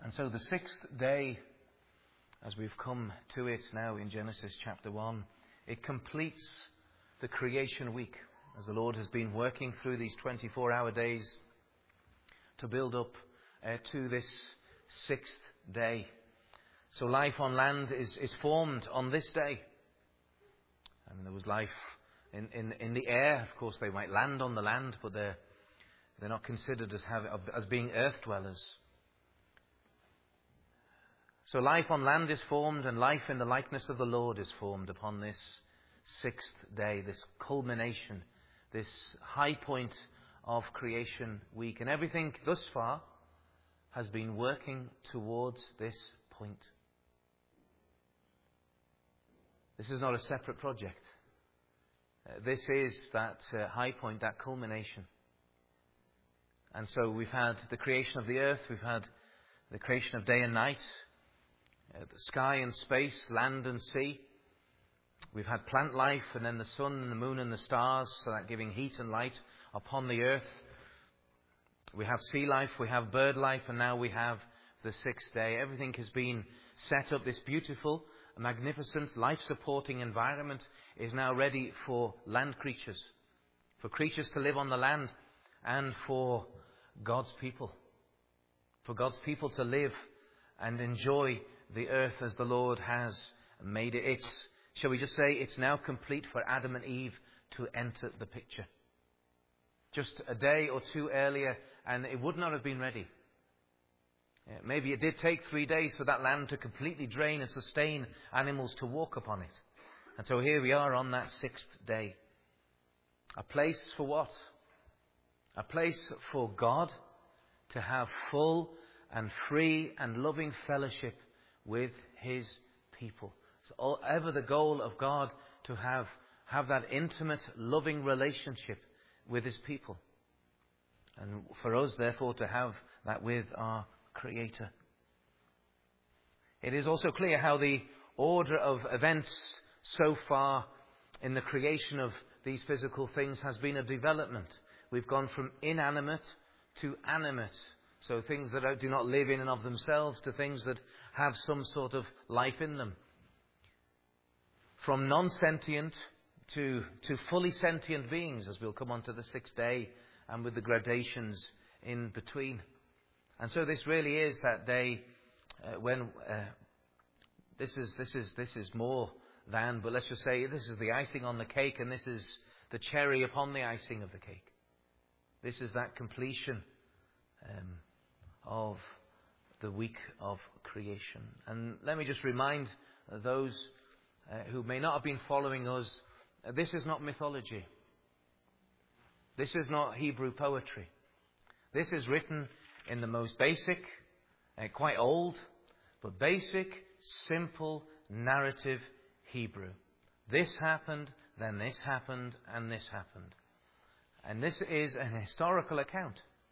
And so the sixth day, as we've come to it now in Genesis chapter 1, it completes the creation week, as the Lord has been working through these 24-hour days to build up to this sixth day. So life on land is formed on this day. And there was life in the air. Of course, they might land on the land, but they're not considered as being earth dwellers. So life on land is formed, and life in the likeness of the Lord is formed upon this sixth day, this culmination, this high point of creation week. And everything thus far has been working towards this point. This is not a separate project. This is that high point, that culmination. And so we've had the creation of the earth, we've had the creation of day and night, the sky and space, land and sea. We've had plant life, and then the sun and the moon and the stars, so that giving heat and light upon the earth. We have sea life, we have bird life, and now we have the sixth day. Everything has been set up. This beautiful, magnificent, life-supporting environment is now ready for land creatures, for creatures to live on the land, and for God's people. For God's people to live and enjoy the earth as the Lord has made it. Shall we just say, it's now complete for Adam and Eve to enter the picture. Just a day or two earlier, and it would not have been ready. Maybe it did take 3 days for that land to completely drain and sustain animals to walk upon it. And so here we are on that sixth day. A place for what? A place for God to have full and free and loving fellowship with His people. So ever the goal of God to have that intimate, loving relationship with His people. And for us, therefore, to have that with our Creator. It is also clear how the order of events so far in the creation of these physical things has been a development. We've gone from inanimate to animate. So things that do not live in and of themselves to things that have some sort of life in them. From non-sentient to fully sentient beings, as we'll come on to the sixth day, and with the gradations in between. And so this really is that day when this is more than, but let's just say this is the icing on the cake, and this is the cherry upon the icing of the cake. This is that completion of the week of creation. And let me just remind those who may not have been following us, this is not mythology. This is not Hebrew poetry. This is written in the most basic, quite old, but basic, simple, narrative Hebrew. This happened, then this happened, and this happened. And this is an historical account.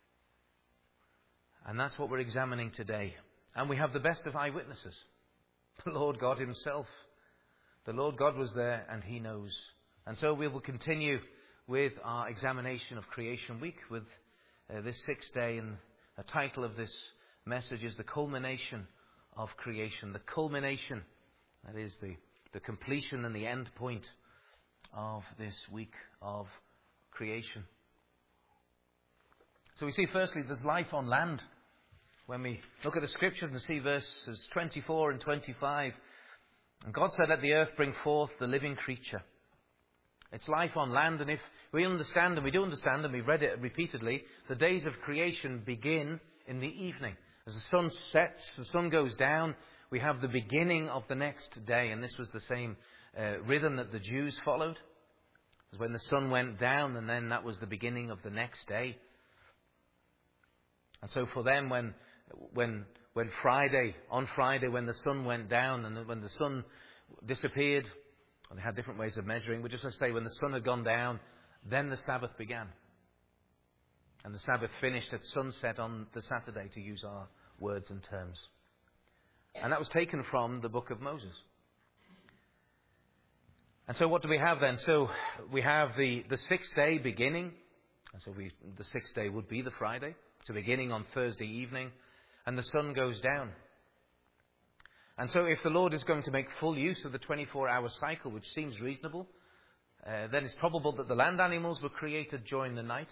And that's what we're examining today. And we have the best of eyewitnesses. The Lord God Himself. The Lord God was there, and He knows. And so we will continue with our examination of Creation Week with this sixth day. And the title of this message is The Culmination of Creation. The culmination, that is the completion and the end point of this week of creation. So we see firstly there's life on land. When we look at the scriptures and see verses 24 and 25, and God said, "Let the earth bring forth the living creature." It's life on land, and if we understand, and we do understand, and we've read it repeatedly, the days of creation begin in the evening. As the sun sets, the sun goes down, we have the beginning of the next day. And this was the same rhythm that the Jews followed. As when the sun went down, and then that was the beginning of the next day. And so for them, when on Friday, when the sun went down and when the sun disappeared, and they had different ways of measuring, but just to say when the sun had gone down, then the Sabbath began. And the Sabbath finished at sunset on the Saturday, to use our words and terms. And that was taken from the book of Moses. And so what do we have then? So we have the sixth day beginning. And so the sixth day would be the Friday. So beginning on Thursday evening. and the sun goes down. And so if the Lord is going to make full use of the 24-hour cycle, which seems reasonable, then it's probable that the land animals were created during the night.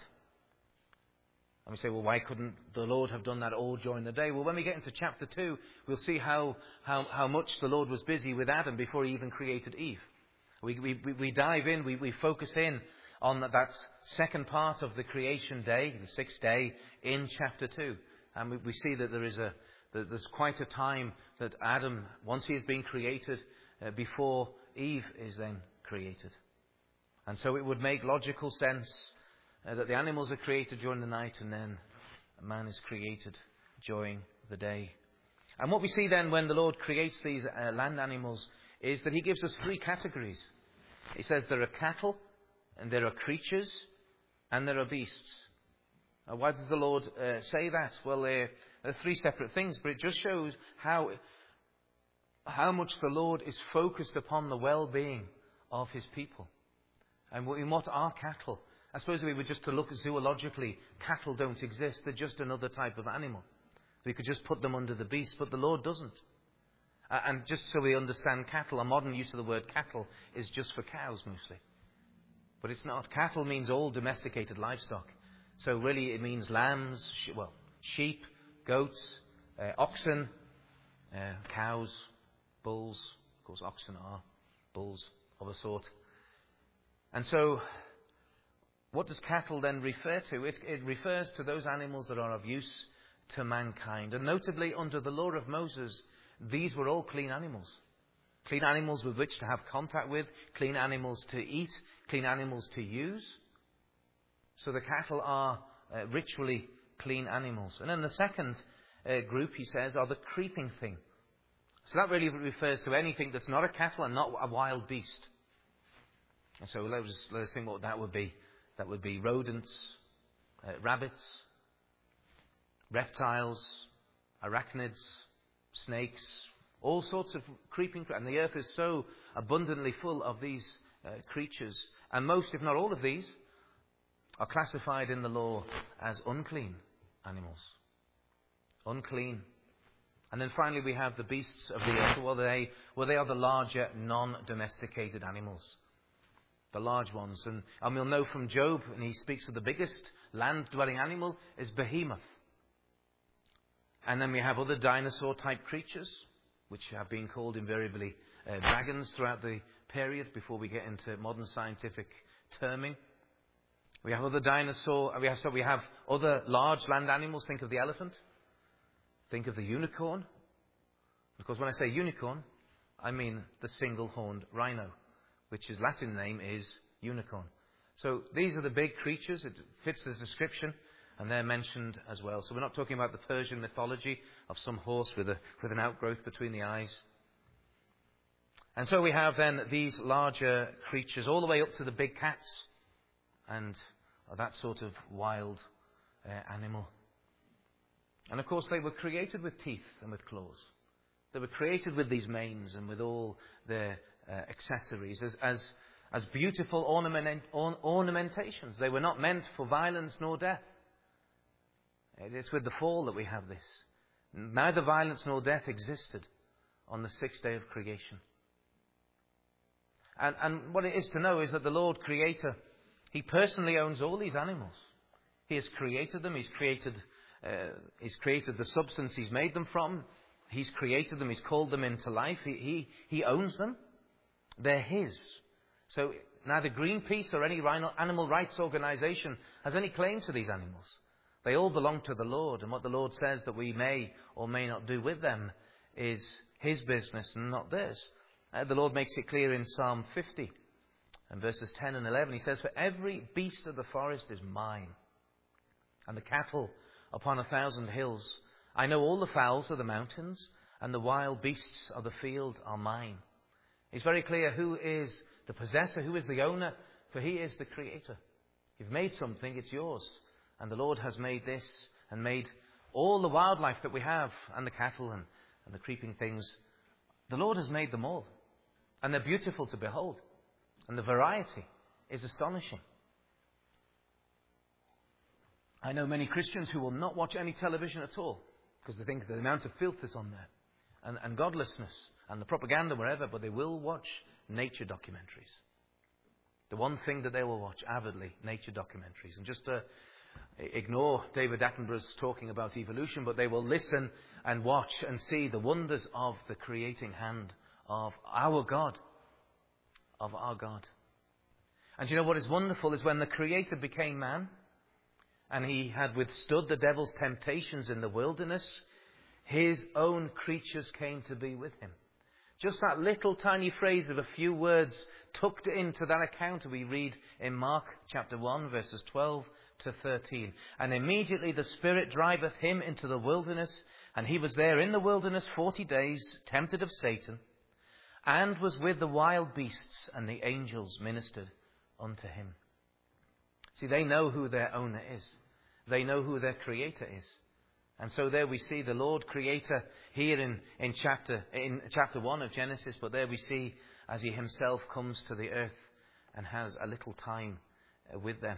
And we say, well, why couldn't the Lord have done that all during the day? Well, when we get into chapter 2, we'll see how much the Lord was busy with Adam before he even created Eve. We dive in, we focus in on that second part of the creation day, the sixth day, in chapter 2. And we see that there's quite a time that Adam, once he has been created, before Eve is then created. And so it would make logical sense that the animals are created during the night and then man is created during the day. And what we see then when the Lord creates these land animals is that he gives us three categories. He says there are cattle, and there are creatures, and there are beasts. Why does the Lord say that? Well, they're three separate things, but it just shows how much the Lord is focused upon the well-being of his people. And what are cattle? I suppose if we were just to look zoologically, cattle don't exist. They're just another type of animal. We could just put them under the beast, but the Lord doesn't. And just so we understand cattle, a modern use of the word cattle is just for cows mostly. But it's not. Cattle means all domesticated livestock. So really it means lambs, sheep, goats, oxen, cows, bulls. Of course, oxen are bulls of a sort. And so what does cattle then refer to? It refers to those animals that are of use to mankind. And notably, under the law of Moses, these were all clean animals. Clean animals with which to have contact with, clean animals to eat, clean animals to use. So the cattle are ritually clean animals. And then the second group, he says, are the creeping thing. So that really refers to anything that's not a cattle and not a wild beast. And so let us think what that would be. That would be rodents, rabbits, reptiles, arachnids, snakes, all sorts of creeping. And the earth is so abundantly full of these creatures. And most, if not all of these, are classified in the law as unclean animals. Unclean. And then finally we have the beasts of the earth. Well, they are the larger non-domesticated animals. The large ones. And we'll know from Job, and he speaks of the biggest land-dwelling animal is behemoth. And then we have other dinosaur-type creatures, which have been called invariably dragons throughout the period before we get into modern scientific terming. We have other we have other large land animals. Think of the elephant. Think of the unicorn. Of course, when I say unicorn, I mean the single-horned rhino, which his Latin name is unicorn. So these are the big creatures. It fits the description, and they're mentioned as well. So we're not talking about the Persian mythology of some horse with an outgrowth between the eyes. And so we have then these larger creatures, all the way up to the big cats and that sort of wild animal. And of course they were created with teeth and with claws. They were created with these manes and with all their accessories as beautiful ornamentations. They were not meant for violence nor death. It's with the fall that we have this. Neither violence nor death existed on the sixth day of creation. And what it is to know is that the Lord Creator, He personally owns all these animals. He has created them. He's created the substance He's made them from. He's created them. He's called them into life. He owns them. They're His. So neither Greenpeace or any animal rights organization has any claim to these animals. They all belong to the Lord. And what the Lord says that we may or may not do with them is His business and not theirs. The Lord makes it clear in Psalm 50 and verses 10 and 11. He says, "For every beast of the forest is mine, and the cattle upon 1,000 hills. I know all the fowls of the mountains, and the wild beasts of the field are mine." It's very clear who is the possessor, who is the owner, for He is the Creator. You've made something, it's yours. And the Lord has made this and made all the wildlife that we have, and the cattle and the creeping things. The Lord has made them all. And they're beautiful to behold. And the variety is astonishing. I know many Christians who will not watch any television at all. because they think the amount of filth is on there, and godlessness, and the propaganda wherever, but they will watch nature documentaries. The one thing that they will watch avidly, nature documentaries. And just to ignore David Attenborough's talking about evolution, but they will listen and watch and see the wonders of the creating hand of our God. Of our God. And you know what is wonderful is when the Creator became man, and he had withstood the devil's temptations in the wilderness, his own creatures came to be with him. Just that little tiny phrase of a few words tucked into that account we read in Mark chapter 1, verses 12 to 13. And immediately the Spirit driveth him into the wilderness, and he was there in the wilderness 40 days, tempted of Satan, and was with the wild beasts, and the angels ministered unto him. See, they know who their owner is. They know who their Creator is. And so there we see the Lord Creator here in chapter 1 of Genesis, but there we see as he himself comes to the earth and has a little time with them.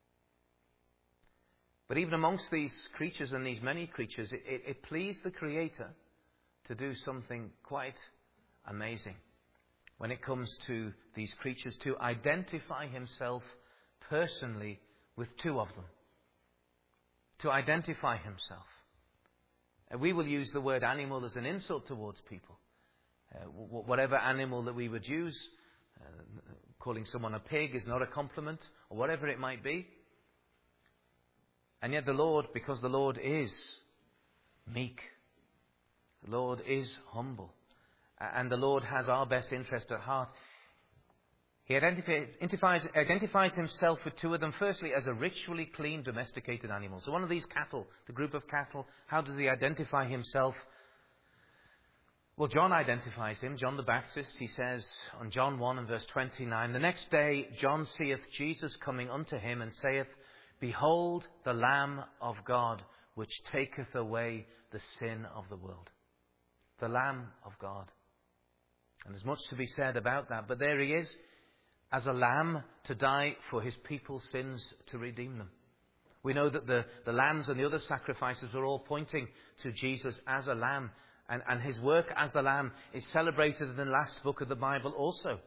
But even amongst these creatures and these many creatures, it pleased the Creator to do something quite amazing when it comes to these creatures, to identify himself personally with two of them. To identify himself. We will use the word animal as an insult towards people. Whatever animal that we would use, calling someone a pig is not a compliment, or whatever it might be. And yet the Lord, because the Lord is meek, the Lord is humble, and the Lord has our best interest at heart, he identifies himself with two of them. Firstly, as a ritually clean, domesticated animal. So one of these cattle, the group of cattle, how does he identify himself? Well, John identifies him, John the Baptist. He says on John 1 and verse 29, the next day John seeth Jesus coming unto him, and saith, Behold the Lamb of God, which taketh away the sin of the world. The Lamb of God. And there's much to be said about that, but there he is, as a lamb to die for his people's sins, to redeem them. We know that the lambs and the other sacrifices are all pointing to Jesus as a lamb. And his work as the lamb is celebrated in the last book of the Bible also.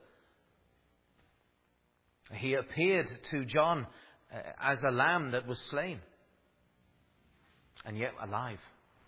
He appeared to John as a lamb that was slain, and yet alive.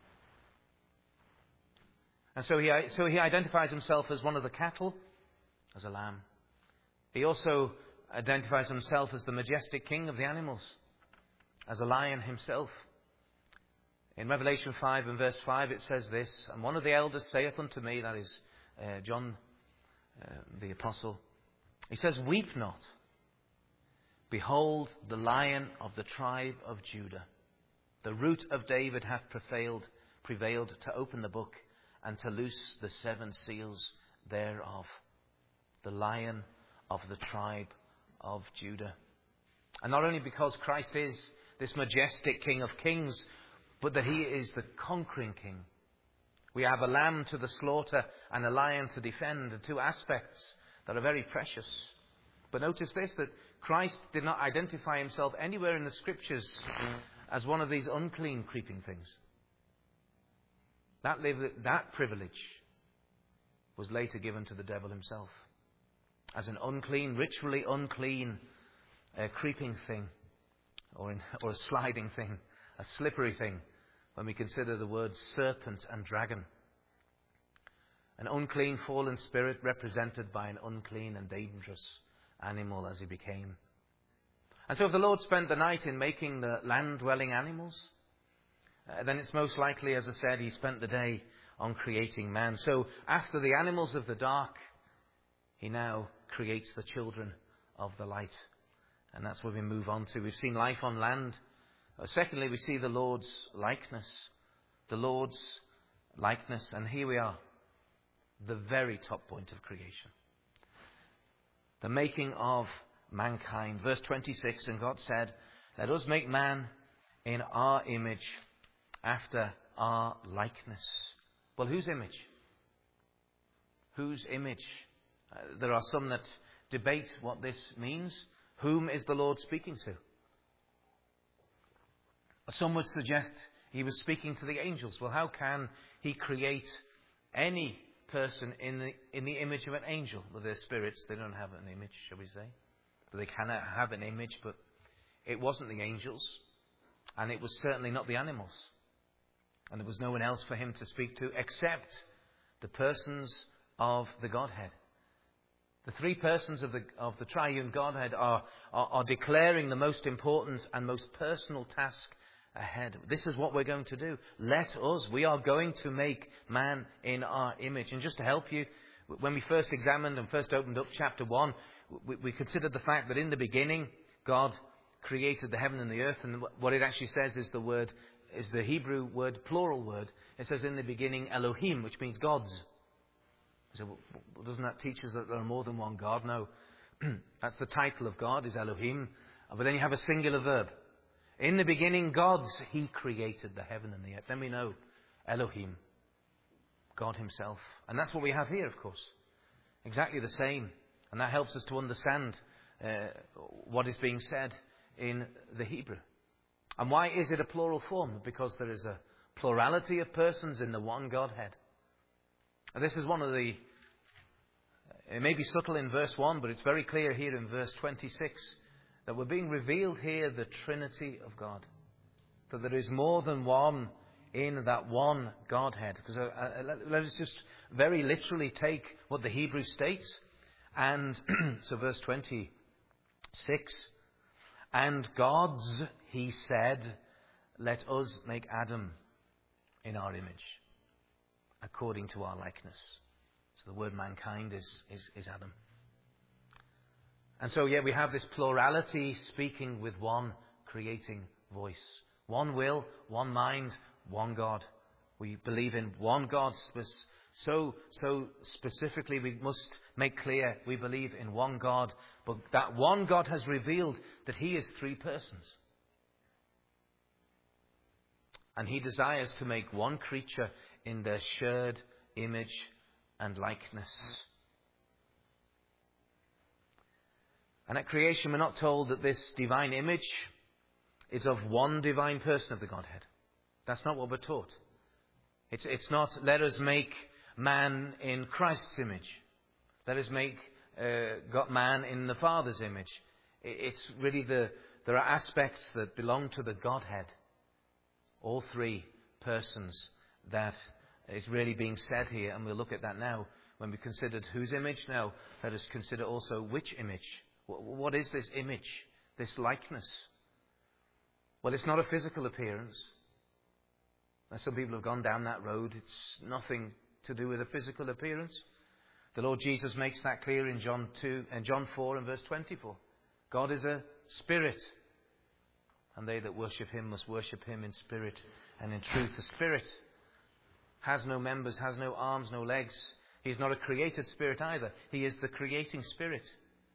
And so he identifies himself as one of the cattle, as a lamb. He also identifies himself as the majestic king of the animals, as a lion himself. In Revelation 5 and verse 5 it says this, and one of the elders saith unto me, that is John the apostle, he says, Weep not. Behold, the Lion of the tribe of Judah, the root of David hath prevailed to open the book and to loose the 7 seals thereof. The Lion of the tribe of Judah. And not only because Christ is this majestic King of Kings, but that he is the conquering King. We have a lamb to the slaughter and a lion to defend, the two aspects that are very precious. But notice this, that Christ did not identify himself anywhere in the Scriptures as one of these unclean creeping things. That privilege was later given to the devil himself. As an unclean, ritually unclean, creeping thing, or a sliding thing, a slippery thing, when we consider the words serpent and dragon. An unclean fallen spirit represented by an unclean and dangerous animal as he became. And so if the Lord spent the night in making the land-dwelling animals, then it's most likely, as I said, he spent the day on creating man. So after the animals of the dark, he now creates the children of the light. And that's where we move on to. We've seen life on land. Secondly, we see the Lord's likeness. The Lord's likeness. And here we are. The very top point of creation. The making of mankind. Verse 26, and God said, Let us make man in our image, after our likeness. Well, whose image? Whose image? There are some that debate what this means. Whom is the Lord speaking to? Some would suggest He was speaking to the angels. Well, how can he create any person in the image of an angel? Well, they're spirits. They don't have an image, shall we say. They cannot have an image, but it wasn't the angels, and it was certainly not the animals. And there was no one else for him to speak to except the persons of the Godhead. The three persons of the triune Godhead are declaring the most important and most personal task ahead. This is what we're going to do. We are going to make man in our image. And just to help you, when we first examined and first opened up chapter 1, we considered the fact that in the beginning, God created the heaven and the earth. And what it actually says is the Hebrew word, plural word. It says in the beginning Elohim, which means gods. So doesn't that teach us that there are more than one God? No. That's the title of God, is Elohim. But then you have a singular verb. In the beginning, gods, he created the heaven and the earth. Then we know Elohim, God himself. And that's what we have here, of course. Exactly the same. And that helps us to understand what is being said in the Hebrew. And why is it a plural form? Because there is a plurality of persons in the one Godhead. And this is one of the... It may be subtle in verse 1, but it's very clear here in verse 26 that we're being revealed here the Trinity of God. That there is more than one in that one Godhead. Because let us just very literally take what the Hebrew states. And so verse 26. And gods, he said, let us make Adam in our image, according to our likeness. So the word mankind is Adam. And so, we have this plurality speaking with one creating voice. One will, one mind, one God. We believe in one God. So specifically we must make clear we believe in one God. But that one God has revealed that he is three persons. And he desires to make one creature in their shared image and likeness. And at creation, we're not told that this divine image is of one divine person of the Godhead. That's not what we're taught. It's not, let us make man in Christ's image. Let us make man in the Father's image. It's really there are aspects that belong to the Godhead. All three persons that is really being said here, and we'll look at that now. When we considered whose image, now let us consider also which image. What is this image, this likeness? Well, it's not a physical appearance. Now, some people have gone down that road. It's nothing to do with a physical appearance. The Lord Jesus makes that clear in John 4 and verse 24. God is a spirit, and they that worship him must worship him in spirit and in truth. The spirit has no members, has no arms, no legs. He's not a created spirit either. He is the creating spirit.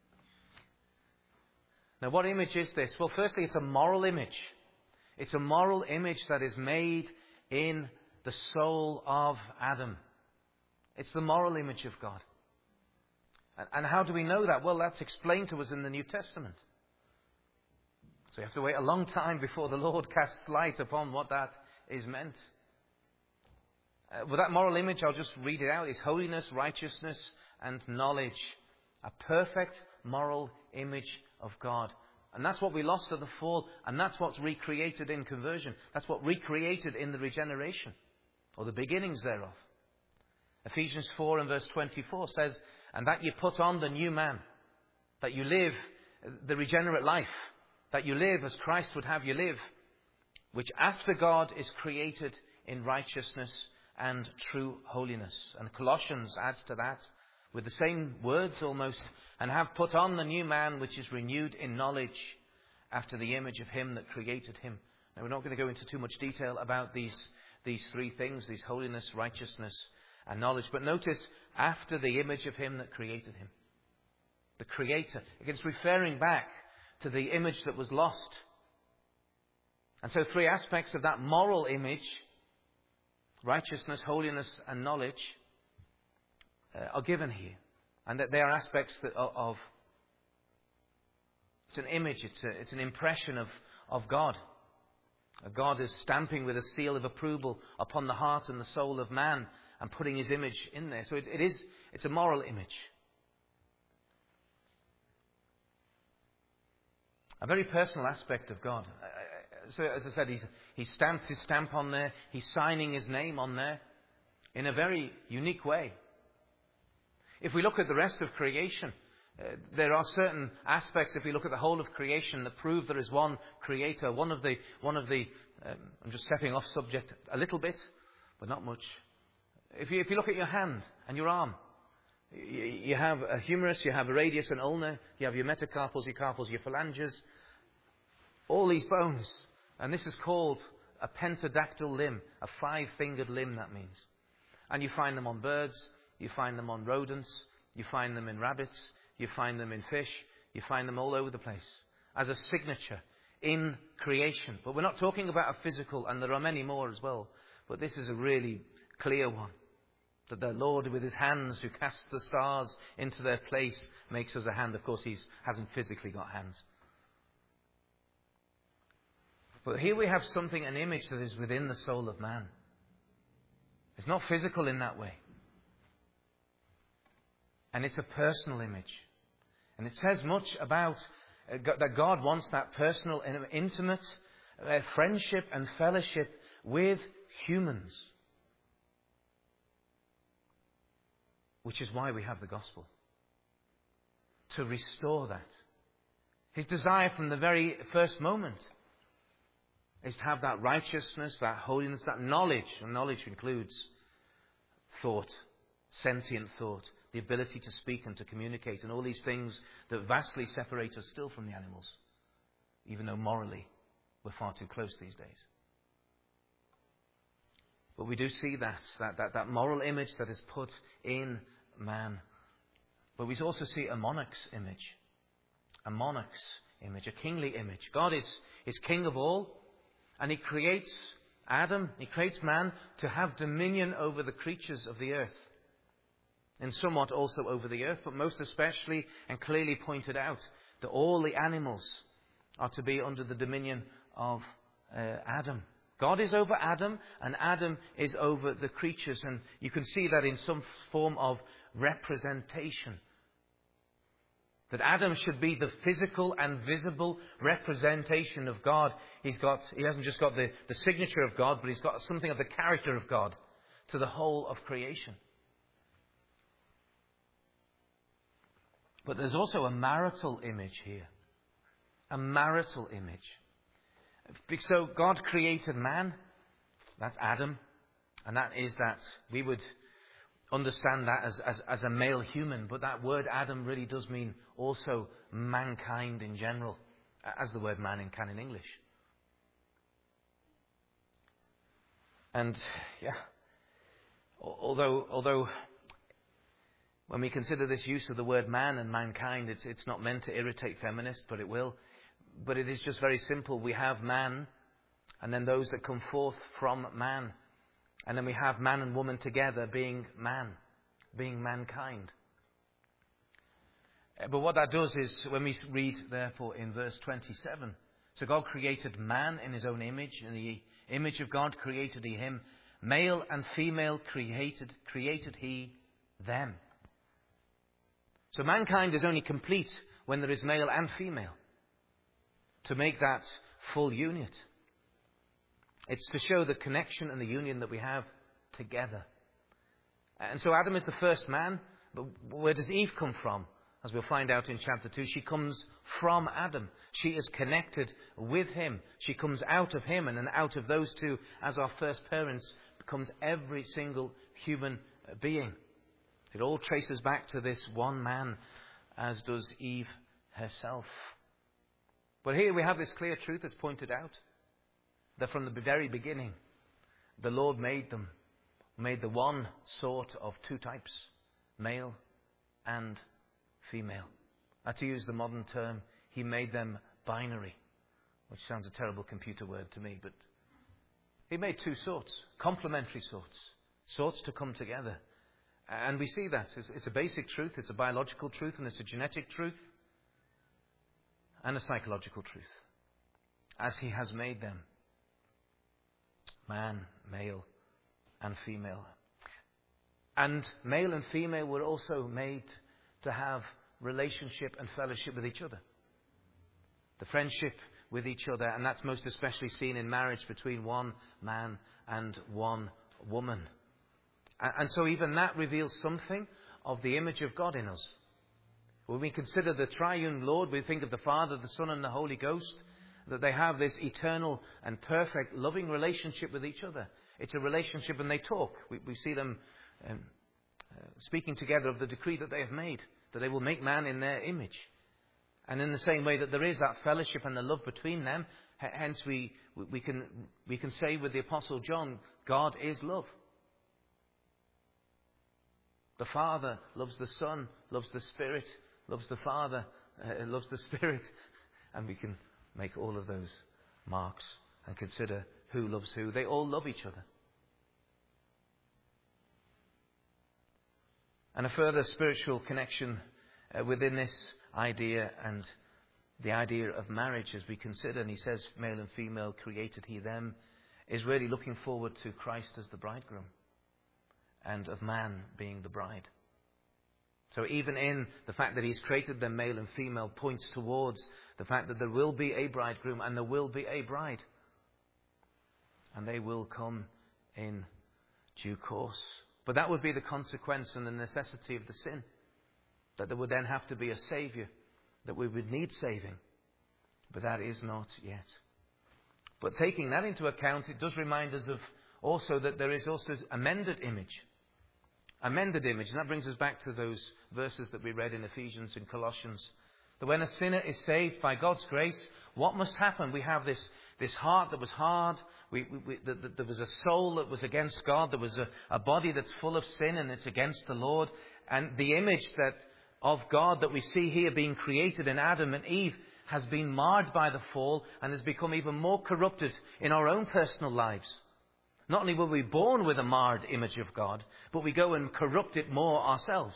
Now, what image is this? Well, firstly, it's a moral image. It's a moral image that is made in the soul of Adam. It's the moral image of God. And how do we know that? Well, that's explained to us in the New Testament. So you have to wait a long time before the Lord casts light upon what that is meant. With that moral image, I'll just read it out. It's holiness, righteousness, and knowledge. A perfect moral image of God. And that's what we lost at the fall. And that's what's recreated in conversion. That's what recreated in the regeneration, or the beginnings thereof. Ephesians 4 and verse 24 says, and that you put on the new man, that you live the regenerate life, that you live as Christ would have you live, which after God is created in righteousness and true holiness. And Colossians adds to that with the same words almost, and have put on the new man which is renewed in knowledge after the image of him that created him. Now, we're not going to go into too much detail about these three things, these holiness, righteousness, and knowledge. But notice, after the image of him that created him. The Creator. It's referring back to the image that was lost. And so three aspects of that moral image, righteousness, holiness, and knowledge, are given here. And that they are aspects of it's an image, it's an impression of God. God is stamping with a seal of approval upon the heart and the soul of man and putting his image in there. So it's a moral image. A very personal aspect of God. So as I said, he's stamped his stamp on there. He's signing his name on there in a very unique way. If we look at the rest of creation, there are certain aspects, if we look at the whole of creation, that prove there is one creator. One of the I'm just stepping off subject a little bit, but not much. If you look at your hand and your arm, you have a humerus, you have a radius and ulna, you have your metacarpals, your carpals, your phalanges, all these bones. And this is called a pentadactyl limb, a 5-fingered limb, that means. And you find them on birds, you find them on rodents, you find them in rabbits, you find them in fish, you find them all over the place as a signature in creation. But we're not talking about a physical, and there are many more as well. But this is a really clear one. That the Lord with his hands who casts the stars into their place makes us a hand. Of course, he hasn't physically got hands. But here we have something, an image that is within the soul of man. It's not physical in that way. And it's a personal image. And it says much about that God wants that personal, intimate friendship and fellowship with humans. Which is why we have the gospel. To restore that. His desire from the very first moment is to have that righteousness, that holiness, that knowledge. And knowledge includes thought, sentient thought, the ability to speak and to communicate, and all these things that vastly separate us still from the animals, even though morally we're far too close these days. But we do see that moral image that is put in man. But we also see a monarch's image. A monarch's image, a kingly image. God is king of all, and he creates Adam, he creates man to have dominion over the creatures of the earth. And somewhat also over the earth, but most especially and clearly pointed out that all the animals are to be under the dominion of Adam. God is over Adam, and Adam is over the creatures. And you can see that in some form of representation. That Adam should be the physical and visible representation of God. He hasn't just got the signature of God, but he's got something of the character of God to the whole of creation. But there's also a marital image here. A marital image. So God created man, that's Adam, and that is that we would understand that as a male human, but that word Adam really does mean also mankind in general, as the word man can in English. And yeah, although when we consider this use of the word man and mankind, it's not meant to irritate feminists, but it will. But it is just very simple. We have man, and then those that come forth from man. And then we have man and woman together being man, being mankind. But what that does is, when we read, therefore, in verse 27, so God created man in his own image. In the image of God created he him. Male and female created he them. So mankind is only complete when there is male and female, to make that full unit. It's to show the connection and the union that we have together. And so Adam is the first man, but where does Eve come from? As we'll find out in chapter 2, she comes from Adam. She is connected with him. She comes out of him, and then out of those two, as our first parents, becomes every single human being. It all traces back to this one man, as does Eve herself. But here we have this clear truth that's pointed out, that from the very beginning, the Lord made the one sort of two types, male and female. To use the modern term, he made them binary, which sounds a terrible computer word to me, but he made two sorts, complementary sorts to come together. And we see that. It's a basic truth, it's a biological truth, and it's a genetic truth, and a psychological truth, as he has made them. man, male and female. And male and female were also made to have relationship and fellowship with each other. The friendship with each other, and that's most especially seen in marriage between one man and one woman. And so even that reveals something of the image of God in us. When we consider the triune Lord, we think of the Father, the Son and the Holy Ghost, that they have this eternal and perfect loving relationship with each other. It's a relationship and they talk. We see them speaking together of the decree that they have made, that they will make man in their image. And in the same way that there is that fellowship and the love between them, hence we can say with the Apostle John, God is love. The Father loves the Son, loves the Spirit, loves the Father, loves the Spirit. And we can make all of those marks and consider who loves who. They all love each other. And a further spiritual connection within this idea and the idea of marriage as we consider, and he says male and female created he them, is really looking forward to Christ as the bridegroom and of man being the bride. So even in the fact that he's created them male and female points towards the fact that there will be a bridegroom and there will be a bride. And they will come in due course. But that would be the consequence and the necessity of the sin. That there would then have to be a Saviour. That we would need saving. But that is not yet. But taking that into account, it does remind us of also that there is also a mended image. A mended image. And that brings us back to those verses that we read in Ephesians and Colossians. That when a sinner is saved by God's grace, what must happen? We have this heart that was hard. There was a soul that was against God. There was a body that's full of sin and it's against the Lord. And the image of God that we see here being created in Adam and Eve has been marred by the fall and has become even more corrupted in our own personal lives. Not only were we born with a marred image of God, but we go and corrupt it more ourselves.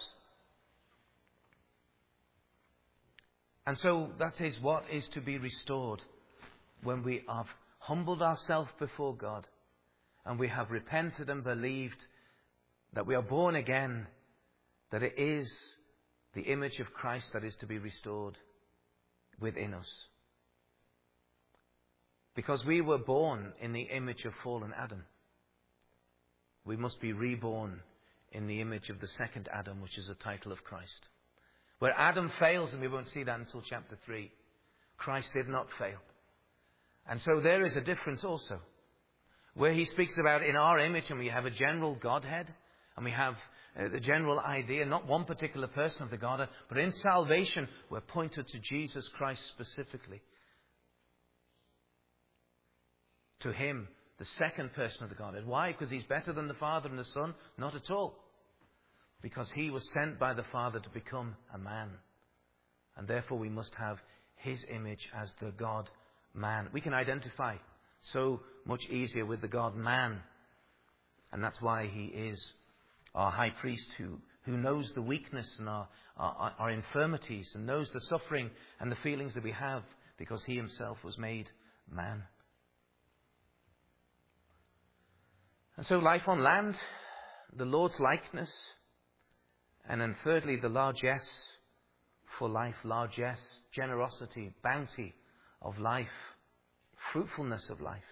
And so that is what is to be restored when we have humbled ourselves before God and we have repented and believed that we are born again, that it is the image of Christ that is to be restored within us. Because we were born in the image of fallen Adam. We must be reborn in the image of the second Adam, which is the title of Christ. Where Adam fails, and we won't see that until chapter 3, Christ did not fail. And so there is a difference also. Where he speaks about in our image, and we have a general Godhead, and we have the general idea, not one particular person of the Godhead, but in salvation we're pointed to Jesus Christ specifically. To him, the second person of the Godhead. Why? Because he's better than the Father and the Son? Not at all. Because he was sent by the Father to become a man. And therefore we must have his image as the God-man. We can identify so much easier with the God-man. And that's why he is our high priest who knows the weakness and our infirmities and knows the suffering and the feelings that we have because he himself was made man. And so life on land, the Lord's likeness, and then thirdly, the largesse for life, largesse, generosity, bounty of life, fruitfulness of life.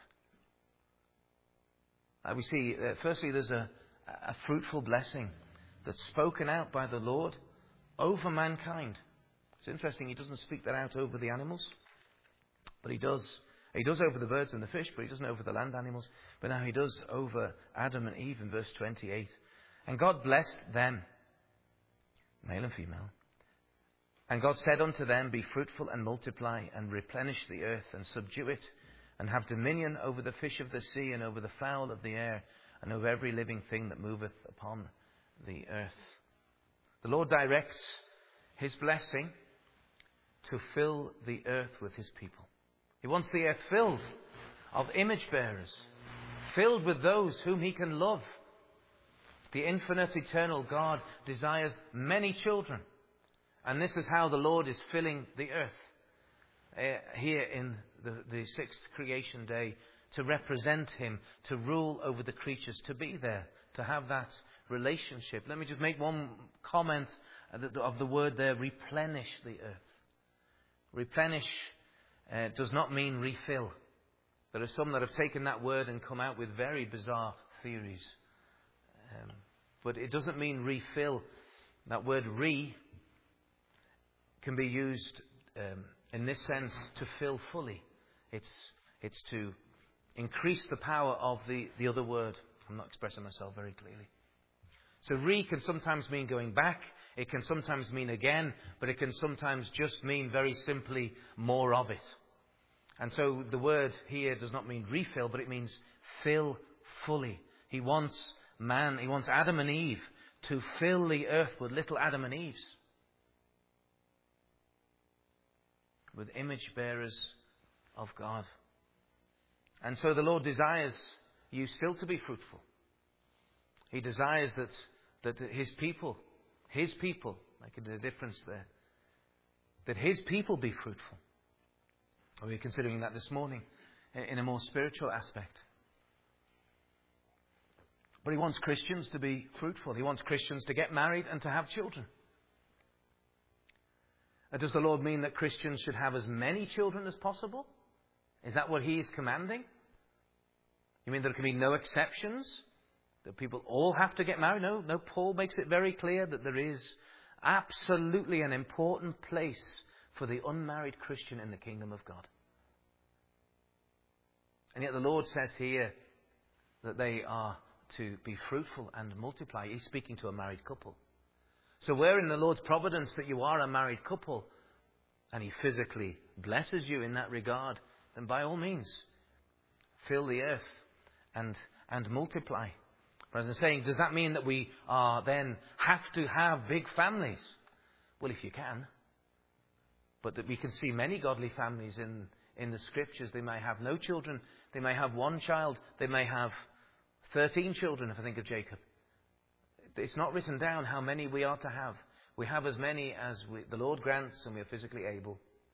We see, firstly, there's a fruitful blessing that's spoken out by the Lord over mankind. It's interesting, he doesn't speak that out over the animals, but he does. He does over the birds and the fish, but he doesn't over the land animals. But now he does over Adam and Eve in verse 28. And God blessed them, male and female. And God said unto them, be fruitful and multiply and replenish the earth and subdue it and have dominion over the fish of the sea and over the fowl of the air and over every living thing that moveth upon the earth. The Lord directs his blessing to fill the earth with his people. He wants the earth filled of image bearers, filled with those whom he can love. The infinite, eternal God desires many children. And this is how the Lord is filling the earth. Here in the sixth creation day, to represent him, to rule over the creatures, to be there, to have that relationship. Let me just make one comment of the word there, replenish the earth. Replenish does not mean refill. There are some that have taken that word and come out with very bizarre theories. But it doesn't mean refill. That word re can be used in this sense to fill fully. It's to increase the power of the other word. I'm not expressing myself very clearly. So re can sometimes mean going back. It can sometimes mean again. But it can sometimes just mean very simply more of it. And so the word here does not mean refill, but it means fill fully. He wants Adam and Eve to fill the earth with little Adam and Eves, with image bearers of God. And so the Lord desires you still to be fruitful. He desires that His people, making a difference there, that His people be fruitful. We're considering that this morning in a more spiritual aspect. But He wants Christians to be fruitful. He wants Christians to get married and to have children. Does the Lord mean that Christians should have as many children as possible? Is that what He is commanding? You mean there can be no exceptions? That people all have to get married? No, Paul makes it very clear that there is absolutely an important place for the unmarried Christian in the kingdom of God. And yet the Lord says here that they are to be fruitful and multiply. He's speaking to a married couple. So where in the Lord's providence that you are a married couple and He physically blesses you in that regard, then by all means, fill the earth and multiply. But as I'm saying, does that mean that we then have to have big families? Well, if you can. But that we can see many godly families in the Scriptures. They may have no children. They may have one child. They may have 13 children, if I think of Jacob. It's not written down how many we are to have. We have as many as the Lord grants and we are physically able.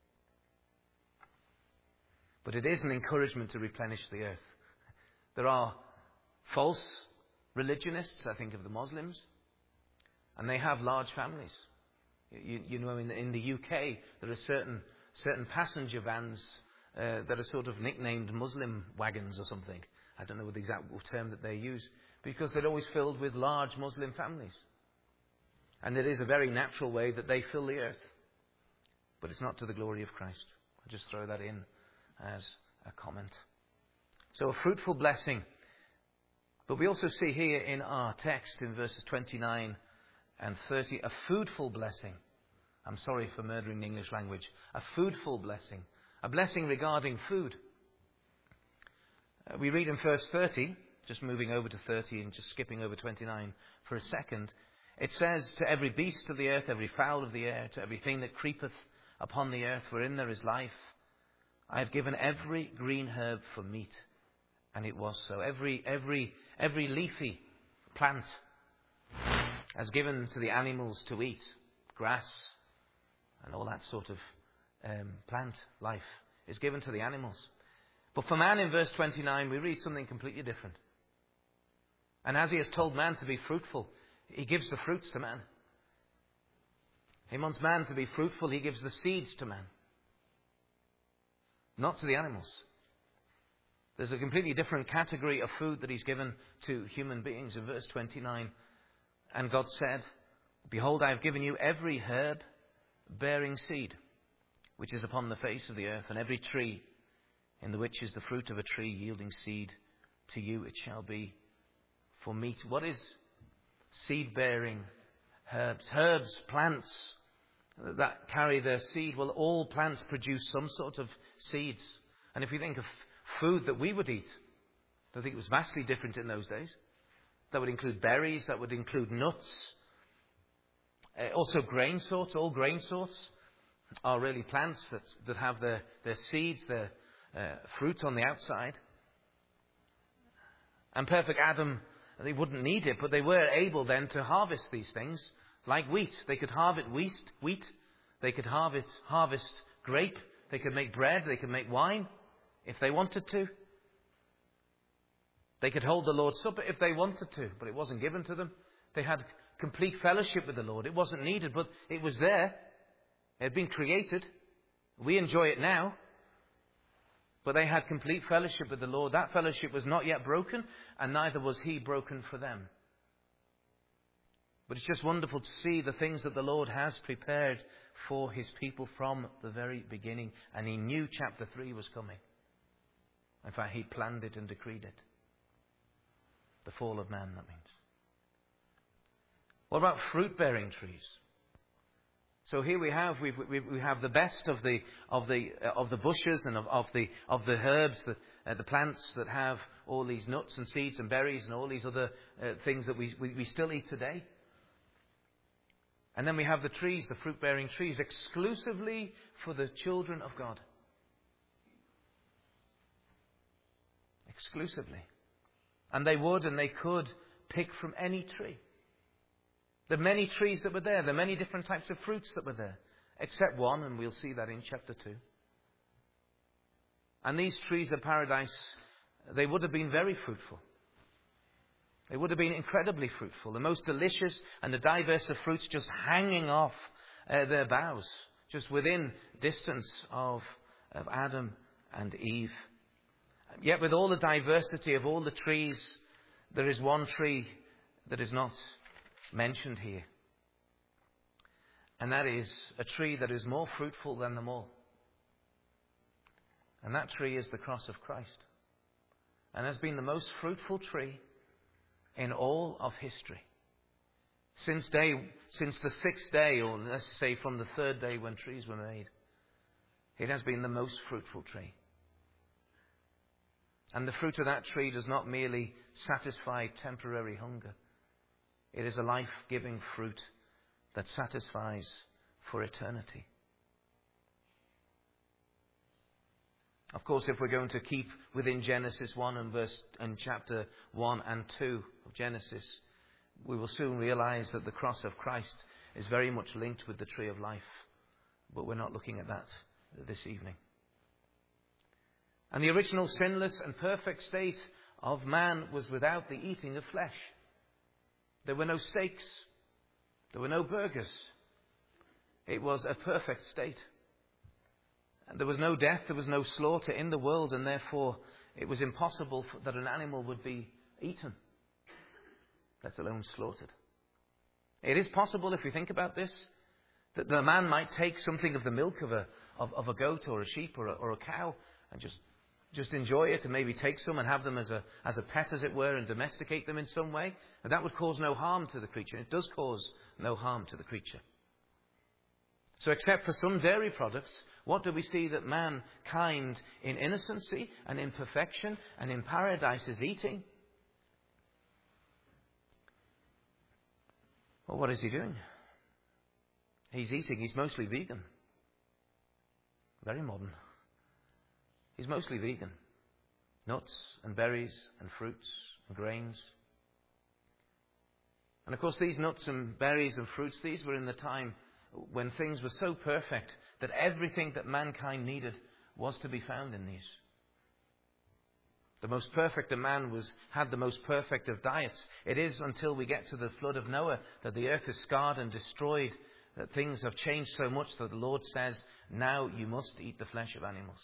But it is an encouragement to replenish the earth. There are false religionists, I think of the Muslims, and they have large families. You know, in the UK, there are certain passenger vans that are sort of nicknamed Muslim wagons or something. I don't know the exact term that they use, because they're always filled with large Muslim families. And it is a very natural way that they fill the earth. But it's not to the glory of Christ. I'll just throw that in as a comment. So a fruitful blessing. But we also see here in our text in verses 29 and 30, a foodful blessing. I'm sorry for murdering the English language. A foodful blessing. A blessing regarding food. We read in verse 30, just moving over to 30 and just skipping over 29 for a second. It says, to every beast of the earth, every fowl of the air, to everything that creepeth upon the earth, wherein there is life, I have given every green herb for meat. And it was so. Every leafy plant has given to the animals to eat. Grass and all that sort of plant life is given to the animals. But for man in verse 29 we read something completely different. And as He has told man to be fruitful, He gives the fruits to man. He wants man to be fruitful. He gives the seeds to man. Not to the animals. There's a completely different category of food that He's given to human beings in verse 29. And God said, behold, I have given you every herb bearing seed, which is upon the face of the earth, and every tree in the which is the fruit of a tree yielding seed, to you it shall be for meat. What is seed-bearing herbs? Herbs, plants that carry their seed. Well, all plants produce some sort of seeds. And if you think of food that we would eat, I think it was vastly different in those days. That would include berries, that would include nuts. Also grain sorts. All grain sorts are really plants that have their seeds, their fruit on the outside. And perfect Adam, they wouldn't need it, but they were able then to harvest these things like wheat. They could harvest wheat. They could harvest grape. They could make bread. They could make wine if they wanted to. They could hold the Lord's Supper if they wanted to, but it wasn't given to them. They had complete fellowship with the Lord. It wasn't needed, but it was there. It had been created. We enjoy it now. But they had complete fellowship with the Lord. That fellowship was not yet broken, and neither was He broken for them. But it's just wonderful to see the things that the Lord has prepared for His people from the very beginning. And He knew chapter 3 was coming. In fact, He planned it and decreed it. The fall of man, that means. What about fruit-bearing trees? So here we have the best of the bushes and of the herbs, the plants that have all these nuts and seeds and berries and all these other things that we still eat today. And then we have the trees, the fruit-bearing trees, exclusively for the children of God. Exclusively. And they would and they could pick from any tree. The many trees that were there, the many different types of fruits that were there, except one, and we'll see that in chapter 2. And these trees of paradise, they would have been very fruitful. They would have been incredibly fruitful. The most delicious and the diverse of fruits just hanging off their boughs, just within distance of Adam and Eve. Yet with all the diversity of all the trees, there is one tree that is not mentioned here. And that is a tree that is more fruitful than them all. And that tree is the cross of Christ. And has been the most fruitful tree in all of history. Since the sixth day, or let's say from the third day when trees were made, it has been the most fruitful tree. And the fruit of that tree does not merely satisfy temporary hunger. It is a life-giving fruit that satisfies for eternity. Of course, if we're going to keep within Genesis 1 and chapter 1 and 2 of Genesis, we will soon realize that the cross of Christ is very much linked with the tree of life. But we're not looking at that this evening. And the original sinless and perfect state of man was without the eating of flesh. There were no steaks. There were no burgers. It was a perfect state. And there was no death, there was no slaughter in the world, and therefore it was impossible that an animal would be eaten, let alone slaughtered. It is possible, if we think about this, that the man might take something of the milk of a goat or a sheep or a cow and just enjoy it, and maybe take some and have them as a pet, as it were, and domesticate them in some way. And that would cause no harm to the creature. It does cause no harm to the creature. So except for some dairy products, what do we see that mankind in innocency and in perfection and in paradise is eating? Well, what is he doing? He's mostly vegan. Very modern. He's mostly vegan. Nuts and berries and fruits and grains. And of course these nuts and berries and fruits, these were in the time when things were so perfect that everything that mankind needed was to be found in these. The most perfect of man had the most perfect of diets. It is until we get to the flood of Noah that the earth is scarred and destroyed, that things have changed so much that the Lord says, now you must eat the flesh of animals.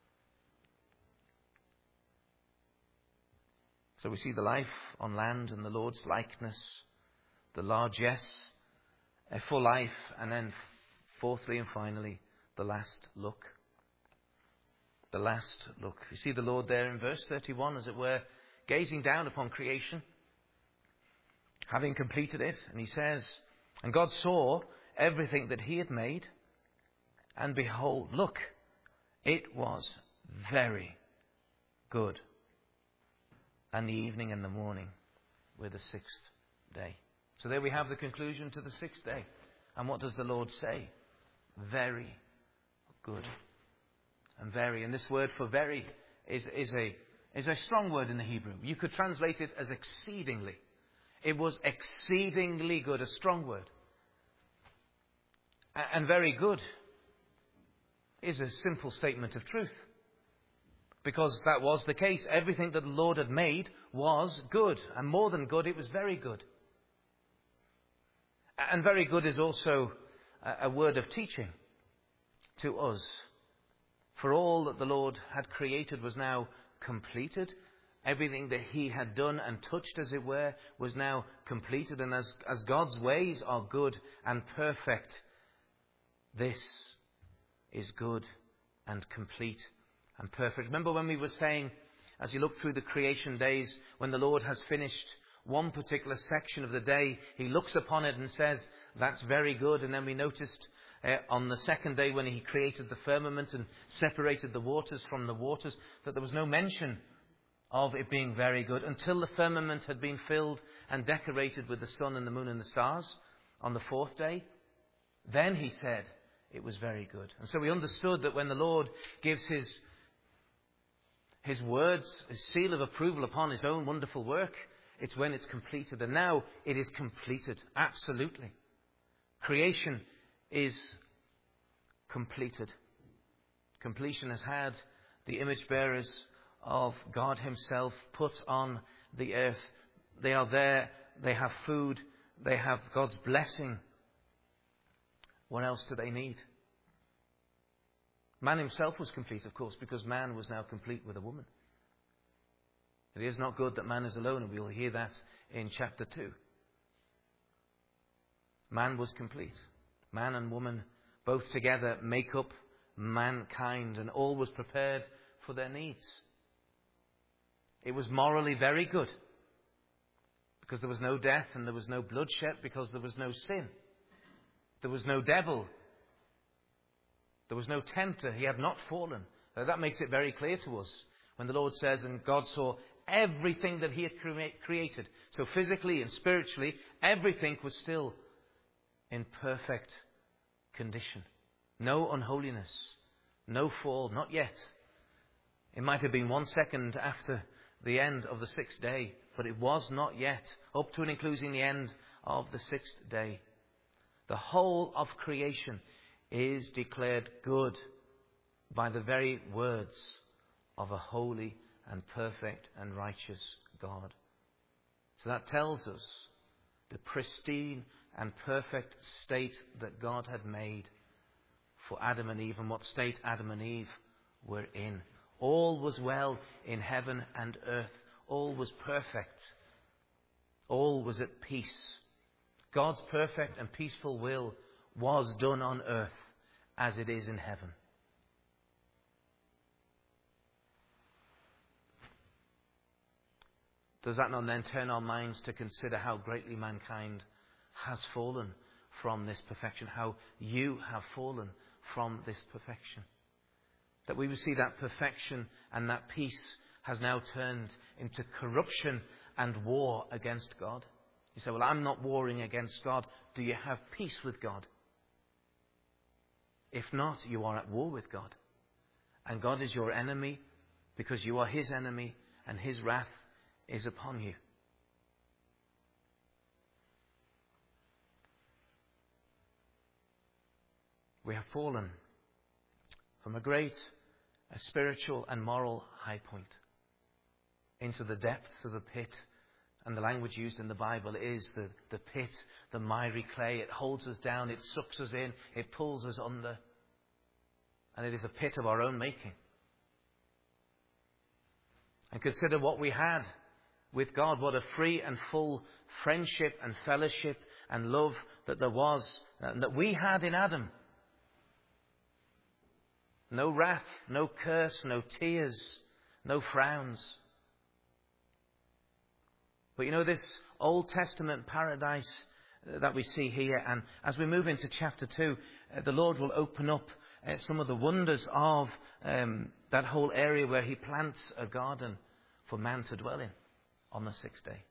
So we see the life on land and the Lord's likeness, the largesse, a full life, and then fourthly and finally, the last look. The last look. You see the Lord there in verse 31, as it were, gazing down upon creation, having completed it, and he says, and God saw everything that he had made, and behold, look, it was very good. And the evening and the morning were the sixth day. So there we have the conclusion to the sixth day. And what does the Lord say? Very good. And very. And this word for very is a strong word in the Hebrew. You could translate it as exceedingly. It was exceedingly good, a strong word. And very good is a simple statement of truth. Because that was the case. Everything that the Lord had made was good. And more than good, it was very good. And very good is also a word of teaching to us. For all that the Lord had created was now completed. Everything that he had done and touched, as it were, was now completed. And as God's ways are good and perfect, this is good and complete and perfect. Remember when we were saying, as you look through the creation days, when the Lord has finished one particular section of the day, he looks upon it and says, that's very good. And then we noticed on the second day when he created the firmament and separated the waters from the waters, that there was no mention of it being very good until the firmament had been filled and decorated with the sun and the moon and the stars on the fourth day. Then he said it was very good. And so we understood that when the Lord gives his words, his seal of approval upon his own wonderful work, it's when it's completed. And now it is completed. Absolutely. Creation is completed. Completion has had the image bearers of God himself put on the earth. They are there. They have food. They have God's blessing. What else do they need? Man himself was complete, of course, because man was now complete with a woman. It is not good that man is alone, and we will hear that in chapter 2. Man was complete. Man and woman both together make up mankind, and all was prepared for their needs. It was morally very good, because there was no death and there was no bloodshed, because there was no sin. There was no devil. There was no tempter. He had not fallen. That makes it very clear to us when the Lord says, and God saw everything that he had created. So physically and spiritually, everything was still in perfect condition. No unholiness. No fall. Not yet. It might have been 1 second after the end of the sixth day, but it was not yet, up to and including the end of the sixth day. The whole of creation is declared good by the very words of a holy and perfect and righteous God. So that tells us the pristine and perfect state that God had made for Adam and Eve, and what state Adam and Eve were in. All was well in heaven and earth. All was perfect. All was at peace. God's perfect and peaceful will was done on earth as it is in heaven. Does that not then turn our minds to consider how greatly mankind has fallen from this perfection? How you have fallen from this perfection? That we will see that perfection and that peace has now turned into corruption and war against God. You say, well, I'm not warring against God. Do you have peace with God? If not, you are at war with God. And God is your enemy because you are his enemy and his wrath is upon you. We have fallen from a spiritual and moral high point into the depths of the pit. And the language used in the Bible is the pit, the miry clay. It holds us down, it sucks us in, it pulls us under. And it is a pit of our own making. And consider what we had with God, what a free and full friendship and fellowship and love that there was, and that we had in Adam. No wrath, no curse, no tears, no frowns. But you know, this Old Testament paradise that we see here, and as we move into chapter 2, the Lord will open up some of the wonders of that whole area where he plants a garden for man to dwell in on the sixth day.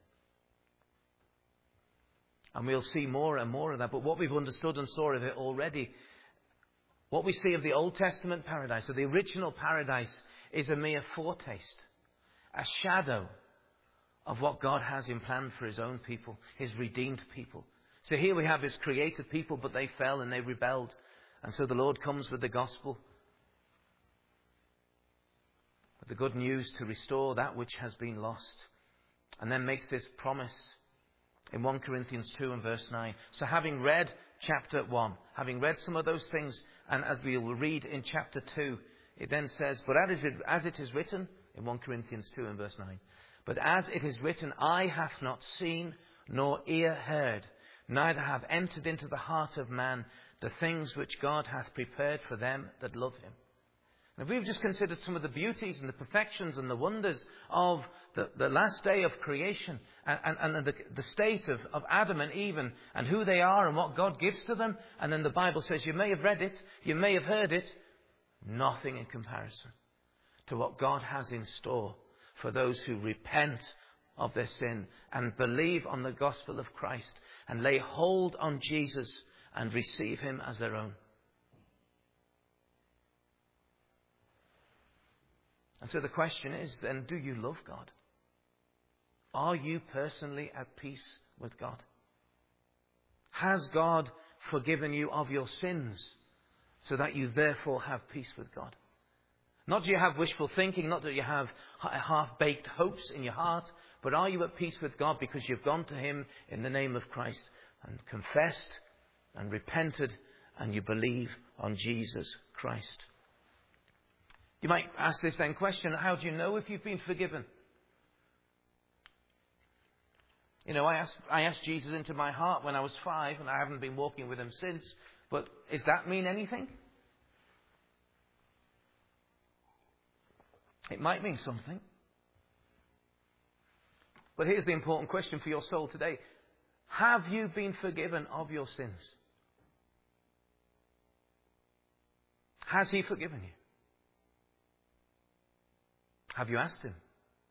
And we'll see more and more of that. But what we've understood and saw of it already, what we see of the Old Testament paradise, of the original paradise, is a mere foretaste, a shadow of what God has in plan for his own people, his redeemed people. So here we have his created people, but they fell and they rebelled. And so the Lord comes with the gospel. the good news to restore that which has been lost. And then makes this promise in 1 Corinthians 2 and verse 9. So having read chapter 1, having read some of those things, and as we will read in chapter 2, it then says, but as it is written in 1 Corinthians 2 and verse 9, but as it is written, eye hath not seen, nor ear heard, neither have entered into the heart of man the things which God hath prepared for them that love him. And we've just considered some of the beauties and the perfections and the wonders of the last day of creation and the state of Adam and Eve and who they are and what God gives to them. And then the Bible says you may have read it, you may have heard it, nothing in comparison to what God has in store for those who repent of their sin and believe on the gospel of Christ and lay hold on Jesus and receive him as their own. And so the question is then, do you love God? Are you personally at peace with God? Has God forgiven you of your sins so that you therefore have peace with God? Not do you have wishful thinking, not that you have half-baked hopes in your heart, but are you at peace with God because you've gone to him in the name of Christ and confessed and repented and you believe on Jesus Christ? You might ask this then question, how do you know if you've been forgiven? You know, I asked Jesus into my heart when I was 5 and I haven't been walking with him since. But does that mean anything? It might mean something. But here's the important question for your soul today. Have you been forgiven of your sins? Has he forgiven you? Have you asked him?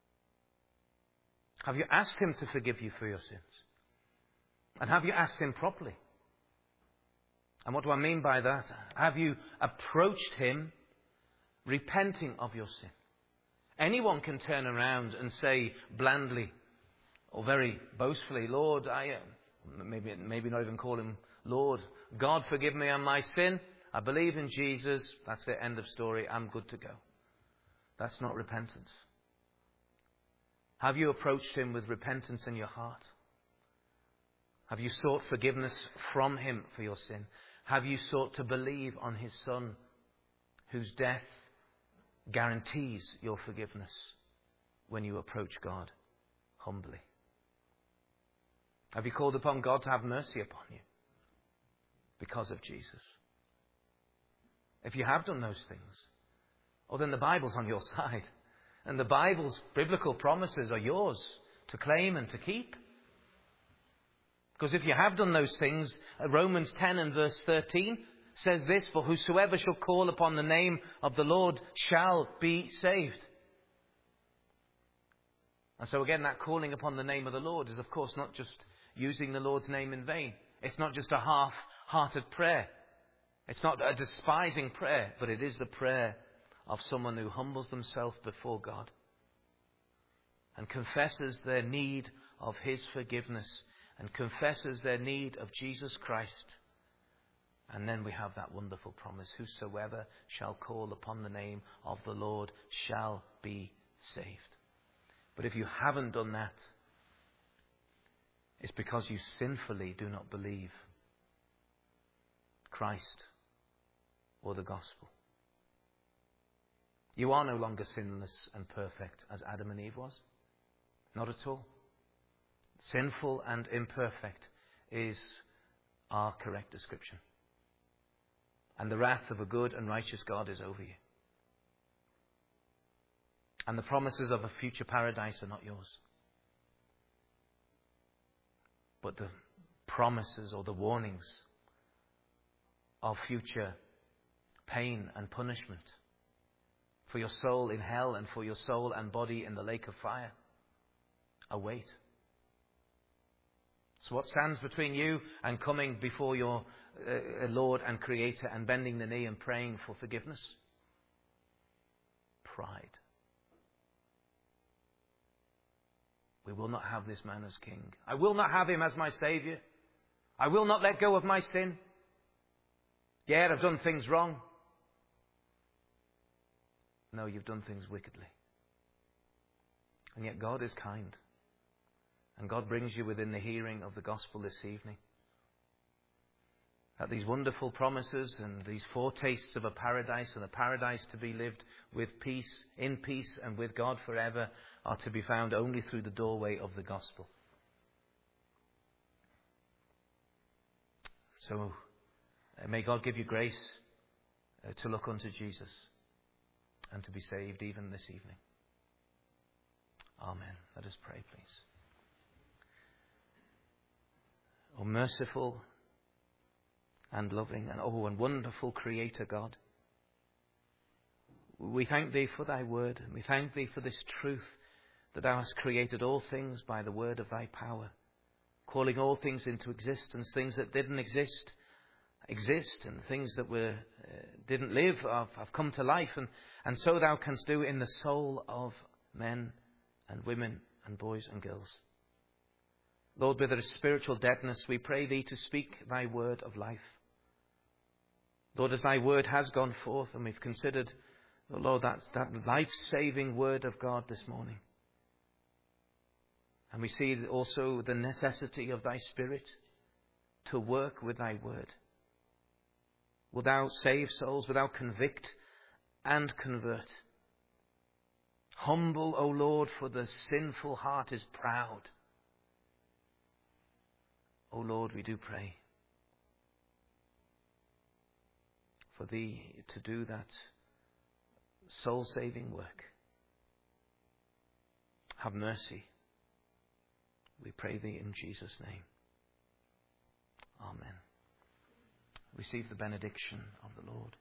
Have you asked him to forgive you for your sins? And have you asked him properly? And what do I mean by that? Have you approached him repenting of your sin? Anyone can turn around and say blandly or very boastfully, Lord, maybe not even call him Lord. God, forgive me on my sin. I believe in Jesus. That's the end of story. I'm good to go. That's not repentance. Have you approached him with repentance in your heart? Have you sought forgiveness from him for your sin? Have you sought to believe on his Son, whose death guarantees your forgiveness when you approach God humbly? Have you called upon God to have mercy upon you because of Jesus? If you have done those things, then the Bible's on your side. And the Bible's biblical promises are yours to claim and to keep. Because if you have done those things, Romans 10 and verse 13 says this, for whosoever shall call upon the name of the Lord shall be saved. And so again, that calling upon the name of the Lord is of course not just using the Lord's name in vain. It's not just a half-hearted prayer. It's not a despising prayer, but it is the prayer of someone who humbles themselves before God and confesses their need of his forgiveness and confesses their need of Jesus Christ. And then we have that wonderful promise, whosoever shall call upon the name of the Lord shall be saved. But if you haven't done that, it's because you sinfully do not believe Christ or the gospel. You are no longer sinless and perfect as Adam and Eve was. Not at all. Sinful and imperfect is our correct description. And the wrath of a good and righteous God is over you. And the promises of a future paradise are not yours. But the promises or the warnings of future pain and punishment for your soul in hell and for your soul and body in the lake of fire await. So what stands between you and coming before your Lord and Creator and bending the knee and praying for forgiveness? Pride. We will not have this man as king. I will not have him as my Saviour. I will not let go of my sin. Yeah, I've done things wrong. No, you've done things wickedly. And yet God is kind. And God brings you within the hearing of the gospel this evening. That these wonderful promises and these foretastes of a paradise, and a paradise to be lived with peace, in peace and with God forever, are to be found only through the doorway of the gospel. So may God give you grace to look unto Jesus and to be saved even this evening. Amen. Let us pray, please. O merciful and loving and wonderful Creator God, we thank Thee for Thy word, and we thank Thee for this truth that Thou hast created all things by the word of Thy power, calling all things into existence. Things that didn't exist, and things that didn't live have come to life, and so Thou canst do in the soul of men and women and boys and girls. Lord, with a spiritual deadness, we pray Thee to speak Thy word of life. Lord, as Thy word has gone forth, and we've considered, oh Lord, that life-saving word of God this morning. And we see also the necessity of Thy Spirit to work with Thy word. Will Thou save souls? Will Thou convict and convert? Humble, O Lord, for the sinful heart is proud. O Lord, we do pray for Thee to do that soul-saving work. Have mercy. We pray Thee in Jesus' name. Amen. Receive the benediction of the Lord.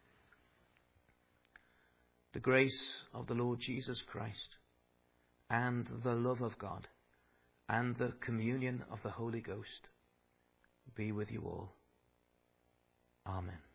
The grace of the Lord Jesus Christ, and the love of God, and the communion of the Holy Ghost be with you all. Amen.